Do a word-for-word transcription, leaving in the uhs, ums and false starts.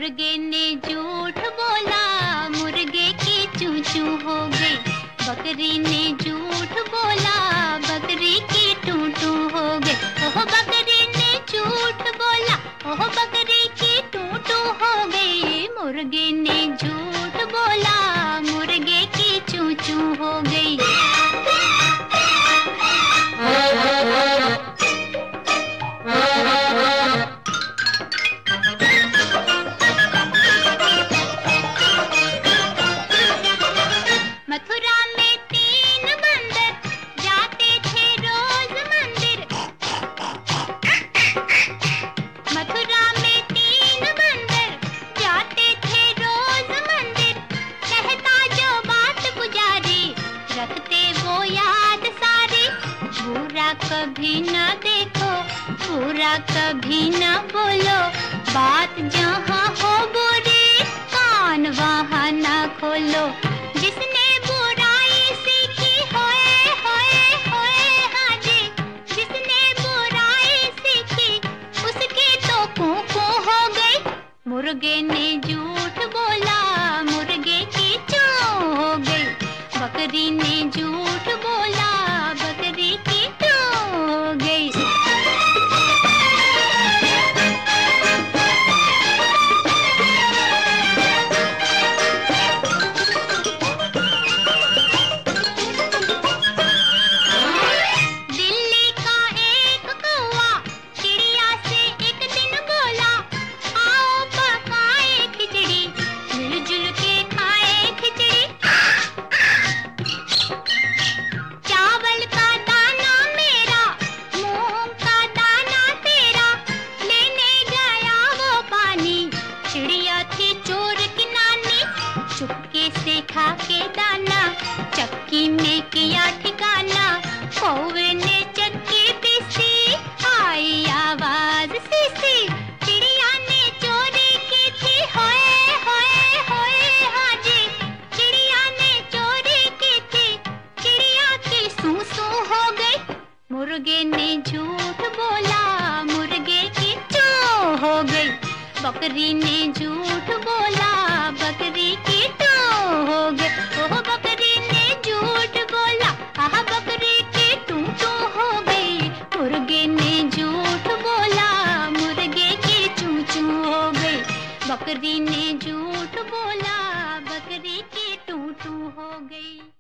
मुर्गे ने झूठ बोला, मुर्गे की चू चू हो गई। बकरी ने झूठ बोला, बकरी की टू टू हो गई। ओह बकरी ने झूठ बोला, ओह बकरी की टू टू हो गई। मुर्गे ने झूठ बोला, मुर्गे की चू चू हो गई। मथुरा में तीन बंदर जाते थे रोज मंदिर। मथुरा में तीन बंदर जाते थे रोज मंदिर। कहता जो बात पुजारी, रखते वो याद सारी। बुरा कभी न देखो, बुरा कभी न बोलो, बात जहाँ हो बुरी, कान वहाँ न खोलो। जिसने बुराई सीखी होए होए होए हाँ जी, जिसने बुराई सीखी उसकी तो कू कू हो गई। मुर्गे ने झूठ बोला, मुर्गे की चू हो गई। बकरी ने झूठ बोला, बकरी की टू हो गई। चुपके से खा के दाना, चक्की में किया ठिकाना। कौवे ने चक्की पीसी, आई आवाज सीसी। चिड़िया ने चोरी की थी होए होए होए हाँ जी, चिड़िया ने चोरी की थी, चिड़िया की सू सू हो गई। मुर्गे ने झूठ बोला, मुर्गे की चू हो गई। बकरी ने झूठ बोला, बकरी की टू हो गई। ओह बकरी ने झूठ बोला, आह बकरी की टू टू हो गई। मुर्गे ने झूठ बोला, मुर्गे की चू चू हो गई। बकरी ने झूठ बोला, बकरी की टू टू हो गई।